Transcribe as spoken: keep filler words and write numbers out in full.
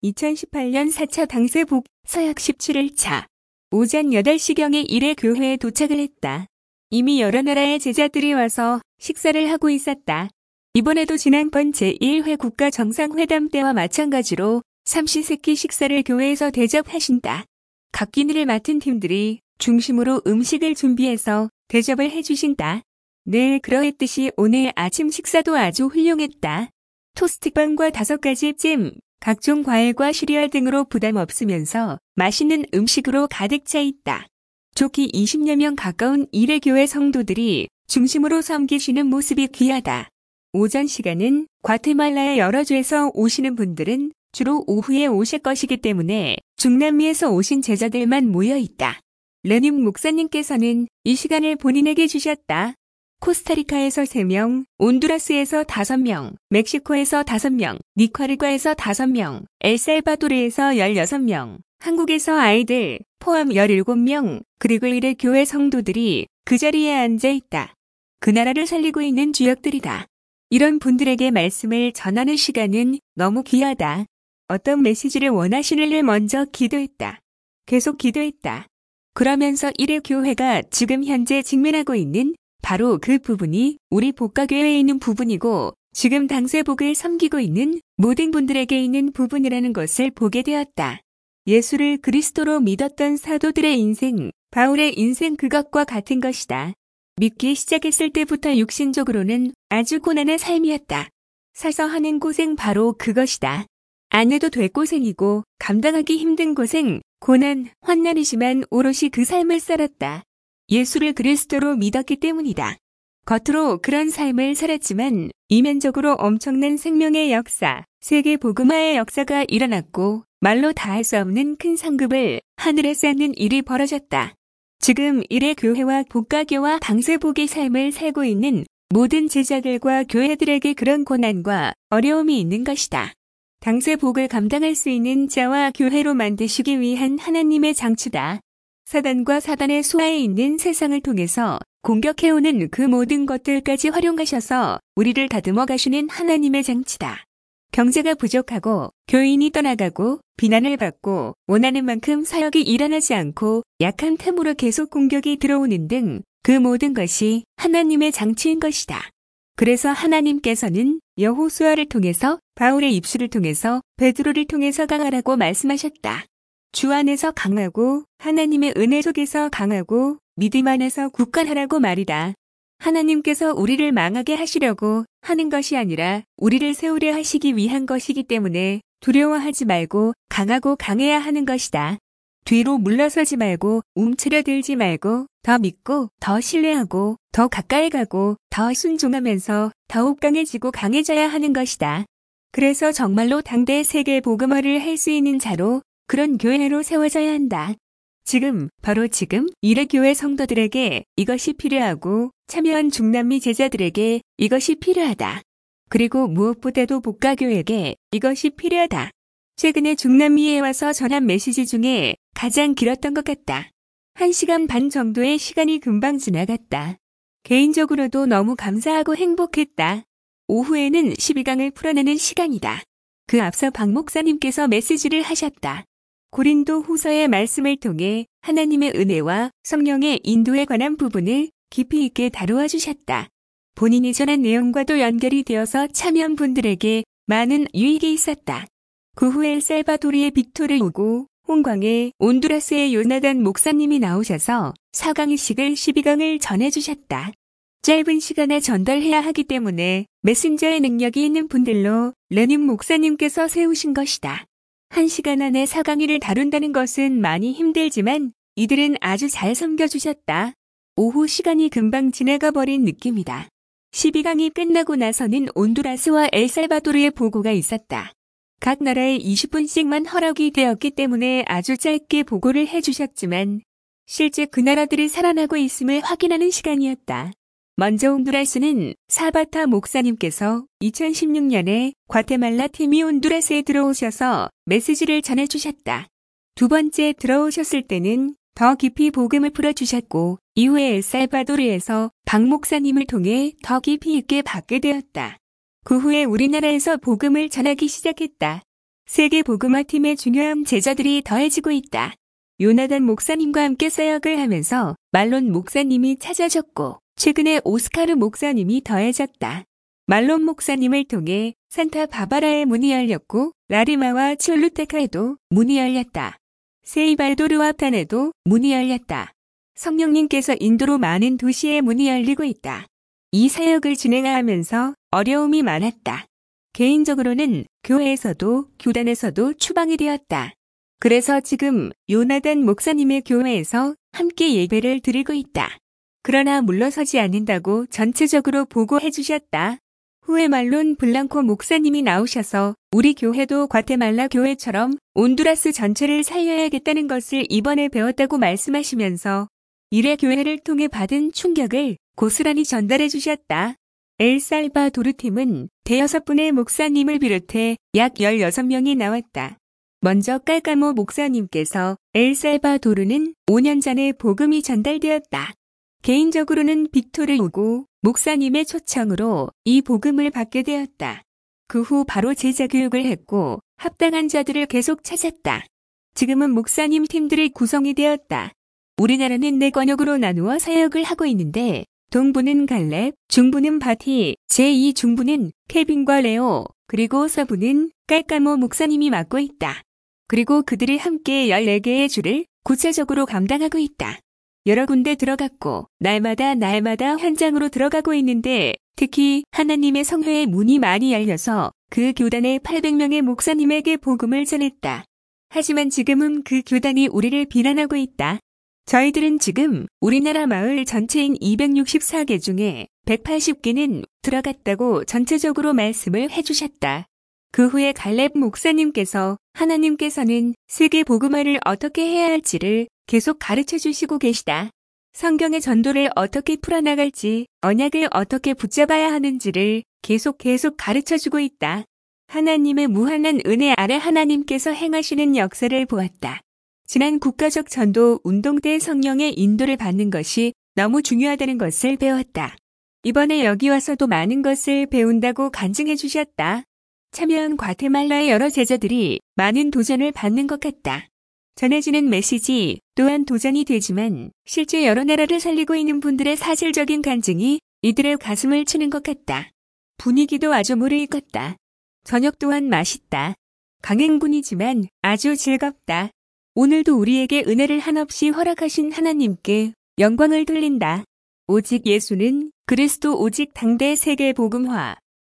이천십팔 년 사 차 당세복 서약 십칠 일차 오전 여덟 시경에 일회 교회에 도착을 했다. 이미 여러 나라의 제자들이 와서 식사를 하고 있었다. 이번에도 지난번 제일 회 국가정상회담 때와 마찬가지로 삼시세끼 식사를 교회에서 대접하신다. 각 기능을 맡은 팀들이 중심으로 음식을 준비해서 대접을 해주신다. 늘 그러했듯이 오늘 아침 식사도 아주 훌륭했다. 토스트빵과 다섯 가지 잼, 각종 과일과 시리얼 등으로 부담 없으면서 맛있는 음식으로 가득 차 있다. 좋기 이십여 명 가까운 일회 교회 성도들이 중심으로 섬기시는 모습이 귀하다. 오전 시간은 과테말라의 여러 주에서 오시는 분들은 주로 오후에 오실 것이기 때문에 중남미에서 오신 제자들만 모여 있다. 레님 목사님께서는 이 시간을 본인에게 주셨다. 코스타리카에서 세 명, 온두라스에서 다섯 명, 멕시코에서 다섯 명, 니카라과에서 다섯 명, 엘살바도르에서 열여섯 명, 한국에서 아이들 포함 열일곱 명, 그리고 일회 교회 성도들이 그 자리에 앉아 있다. 그 나라를 살리고 있는 주역들이다. 이런 분들에게 말씀을 전하는 시간은 너무 귀하다. 어떤 메시지를 원하시는를 먼저 기도했다. 계속 기도했다. 그러면서 일회 교회가 지금 현재 직면하고 있는 바로 그 부분이 우리 복가교회에 있는 부분이고 지금 당세복을 섬기고 있는 모든 분들에게 있는 부분이라는 것을 보게 되었다. 예수를 그리스도로 믿었던 사도들의 인생, 바울의 인생 그것과 같은 것이다. 믿기 시작했을 때부터 육신적으로는 아주 고난의 삶이었다. 사서 하는 고생 바로 그것이다. 안 해도 될 고생이고 감당하기 힘든 고생, 고난, 환난이지만 오롯이 그 삶을 살았다. 예수를 그리스도로 믿었기 때문이다. 겉으로 그런 삶을 살았지만 이면적으로 엄청난 생명의 역사, 세계 복음화의 역사가 일어났고 말로 다 할 수 없는 큰 상급을 하늘에 쌓는 일이 벌어졌다. 지금 일회 교회와 복가교와 당세복의 삶을 살고 있는 모든 제자들과 교회들에게 그런 고난과 어려움이 있는 것이다. 당세복을 감당할 수 있는 자와 교회로 만드시기 위한 하나님의 장치다. 사단과 사단의 수하에 있는 세상을 통해서 공격해오는 그 모든 것들까지 활용하셔서 우리를 다듬어 가시는 하나님의 장치다. 경제가 부족하고 교인이 떠나가고 비난을 받고 원하는 만큼 사역이 일어나지 않고 약한 틈으로 계속 공격이 들어오는 등 그 모든 것이 하나님의 장치인 것이다. 그래서 하나님께서는 여호수아를 통해서 바울의 입술을 통해서 베드로를 통해서 강하라고 말씀하셨다. 주 안에서 강하고 하나님의 은혜 속에서 강하고 믿음 안에서 굳건하라고 말이다. 하나님께서 우리를 망하게 하시려고 하는 것이 아니라 우리를 세우려 하시기 위한 것이기 때문에 두려워하지 말고 강하고 강해야 하는 것이다. 뒤로 물러서지 말고 움츠려들지 말고 더 믿고 더 신뢰하고 더 가까이 가고 더 순종하면서 더욱 강해지고 강해져야 하는 것이다. 그래서 정말로 당대 세계 복음화를 할 수 있는 자로 그런 교회로 세워져야 한다. 지금 바로 지금 일회 교회 성도들에게 이것이 필요하고 참여한 중남미 제자들에게 이것이 필요하다. 그리고 무엇보다도 복가교에게 이것이 필요하다. 최근에 중남미에 와서 전한 메시지 중에 가장 길었던 것 같다. 한 시간 반 정도의 시간이 금방 지나갔다. 개인적으로도 너무 감사하고 행복했다. 오후에는 십이 강을 풀어내는 시간이다. 그 앞서 박 목사님께서 메시지를 하셨다. 고린도 후서의 말씀을 통해 하나님의 은혜와 성령의 인도에 관한 부분을 깊이 있게 다루어 주셨다. 본인이 전한 내용과도 연결이 되어서 참여한 분들에게 많은 유익이 있었다. 그 후에 엘살바도르의 빅토르 오고 홍광에 온두라스의 요나단 목사님이 나오셔서 사 강의식을 십이 강을 전해주셨다. 짧은 시간에 전달해야 하기 때문에 메신저의 능력이 있는 분들로 레님 목사님께서 세우신 것이다. 한 시간 안에 사 강의를 다룬다는 것은 많이 힘들지만 이들은 아주 잘 섬겨주셨다. 오후 시간이 금방 지나가 버린 느낌이다. 십이 강이 끝나고 나서는 온두라스와 엘살바도르의 보고가 있었다. 각 나라에 이십 분씩만 허락이 되었기 때문에 아주 짧게 보고를 해주셨지만 실제 그 나라들이 살아나고 있음을 확인하는 시간이었다. 먼저 온두라스는 사바타 목사님께서 이천십육 년에 과테말라 팀이 온두라스에 들어오셔서 메시지를 전해주셨다. 두 번째 들어오셨을 때는 더 깊이 복음을 풀어주셨고 이후에 엘살바도르에서 박 목사님을 통해 더 깊이 있게 받게 되었다. 그 후에 우리나라에서 복음을 전하기 시작했다. 세계 복음화 팀의 중요한 제자들이 더해지고 있다. 요나단 목사님과 함께 사역을 하면서 말론 목사님이 찾아졌고 최근에 오스카르 목사님이 더해졌다. 말론 목사님을 통해 산타 바바라의 문이 열렸고 라리마와 츄루테카에도 문이 열렸다. 세이발도르와탄에도 문이 열렸다. 성령님께서 인도로 많은 도시에 문이 열리고 있다. 이 사역을 진행하면서 어려움이 많았다. 개인적으로는 교회에서도 교단에서도 추방이 되었다. 그래서 지금 요나단 목사님의 교회에서 함께 예배를 드리고 있다. 그러나 물러서지 않는다고 전체적으로 보고해 주셨다. 후에 말론 블랑코 목사님이 나오셔서 우리 교회도 과테말라 교회처럼 온두라스 전체를 살려야겠다는 것을 이번에 배웠다고 말씀하시면서 이래 교회를 통해 받은 충격을 고스란히 전달해 주셨다. 엘살바도르 팀은 대여섯 분의 목사님을 비롯해 약 열여섯 명이 나왔다. 먼저 깔까모 목사님께서 엘살바도르는 오 년 전에 복음이 전달되었다. 개인적으로는 빅토르 우고 목사님의 초청으로 이 복음을 받게 되었다. 그 후 바로 제자 교육을 했고 합당한 자들을 계속 찾았다. 지금은 목사님 팀들이 구성이 되었다. 우리나라는 네 권역으로 나누어 사역을 하고 있는데 동부는 갈렙, 중부는 바티, 제이 중부는 케빈과 레오, 그리고 서부는 깔까모 목사님이 맡고 있다. 그리고 그들이 함께 열네 개의 주를 구체적으로 감당하고 있다. 여러 군데 들어갔고 날마다 날마다 현장으로 들어가고 있는데 특히 하나님의 성회의 문이 많이 열려서 그 교단의 팔백 명의 목사님에게 복음을 전했다. 하지만 지금은 그 교단이 우리를 비난하고 있다. 저희들은 지금 우리나라 마을 전체인 이백육십사 개 중에 백팔십 개는 들어갔다고 전체적으로 말씀을 해주셨다. 그 후에 갈렙 목사님께서 하나님께서는 세계 복음화를 어떻게 해야 할지를 계속 가르쳐 주시고 계시다. 성경의 전도를 어떻게 풀어나갈지, 언약을 어떻게 붙잡아야 하는지를 계속 계속 가르쳐 주고 있다. 하나님의 무한한 은혜 아래 하나님께서 행하시는 역사를 보았다. 지난 국가적 전도 운동 때 성령의 인도를 받는 것이 너무 중요하다는 것을 배웠다. 이번에 여기 와서도 많은 것을 배운다고 간증해 주셨다. 참여한 과테말라의 여러 제자들이 많은 도전을 받는 것 같다. 전해지는 메시지 또한 도전이 되지만 실제 여러 나라를 살리고 있는 분들의 사실적인 간증이 이들의 가슴을 치는 것 같다. 분위기도 아주 무르익었다. 저녁 또한 맛있다. 강행군이지만 아주 즐겁다. 오늘도 우리에게 은혜를 한없이 허락하신 하나님께 영광을 돌린다. 오직 예수는 그리스도 오직 당대 세계 복음화.